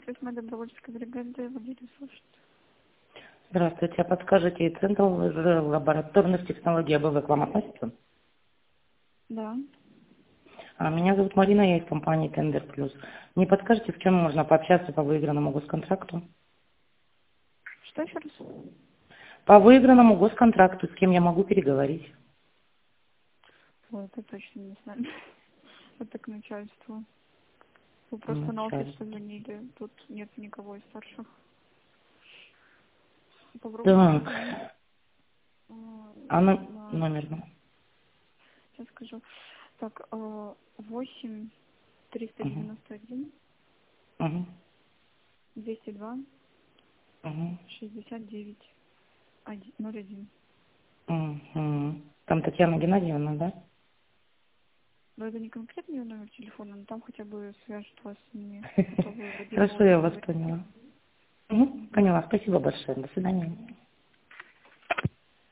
8 добровольческой бригады, водитель слушает. Здравствуйте, а подскажите, Центр лабораторных технологий АБВ к вам относится? Да. Меня зовут Марина, я из компании Тендер Плюс. Не подскажете, с кем можно пообщаться по выигранному госконтракту? Что еще раз? По выигранному госконтракту, с кем я могу переговорить? Ой, это точно не знаю. Это к начальству. Вы просто на офис Начальник. позвонили. Тут нет никого из старших. Попробуйте Так, позвонить. номер? Сейчас скажу. Так, 8 Угу, 391 угу, 202 угу, 69 01. угу. Там Татьяна Геннадьевна, да? Но это не конкретный номер телефона, но там хотя бы свяжет вас с ними, а то вы в один Хорошо, офис я вас звоните. поняла. Поняла, спасибо большое, до свидания.